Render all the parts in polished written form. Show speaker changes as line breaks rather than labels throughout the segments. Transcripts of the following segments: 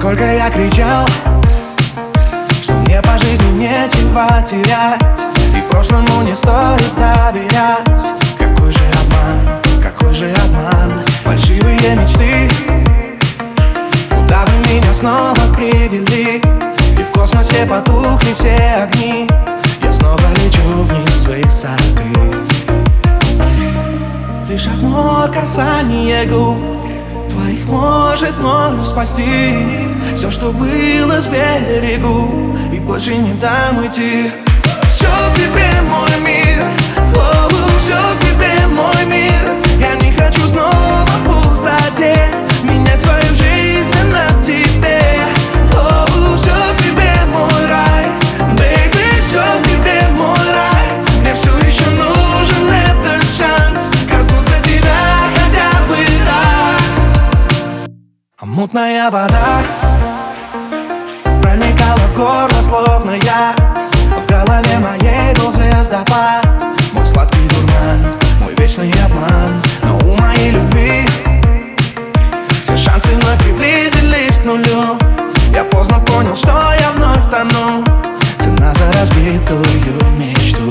Сколько я кричал, что мне по жизни нечего терять, и прошлому не стоит доверять. Какой же обман, фальшивые мечты. Куда вы меня снова привели? И в космосе потухли все огни. Я снова лечу вниз с высоты. Лишь одно касание губ твоих может мною спасти все, что было с берегу, и больше не дам уйти. Все в тебе, мой мир, все в тебе, мой мир. Я не хочу снова в пустоте менять свою жизнь на тебе. Все в тебе, мой рай, baby, все в тебе, мой рай. Мне все еще нужен этот шанс коснуться тебя хотя бы раз. А мутная вода проникала в горло, словно яд. В голове моей был звездопад, мой сладкий дурман, мой вечный обман. Но у моей любви все шансы вновь приблизились к нулю. Я поздно понял, что я вновь тону. Цена за разбитую мечту.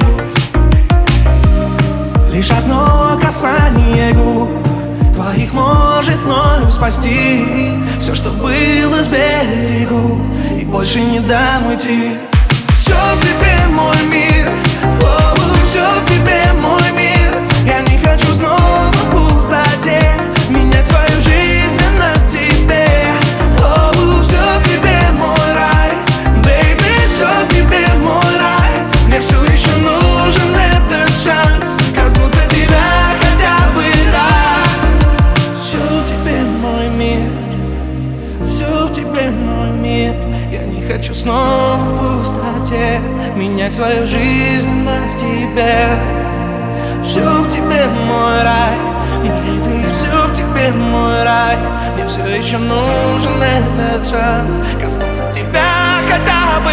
Лишь одно касание губ твоих может мною спасти все, что было с берегу, и больше не дам уйти. Все в тебе, мой мир, все в тебе, мой мир. Я не хочу снова в пустоте менять свою жизнь на тебе. Все в тебе, мой рай, baby, все в тебе, мой рай. Мне все еще нужен этот шанс коснуться тебя хотя бы раз. Все в тебе, мой мир, все в тебе, мой мир. Я не хочу снова в пустоте менять свою жизнь на тебе. Все в тебе, мой рай, baby, все в тебе, мой рай. Мне все еще нужен этот шанс коснуться тебя хотя бы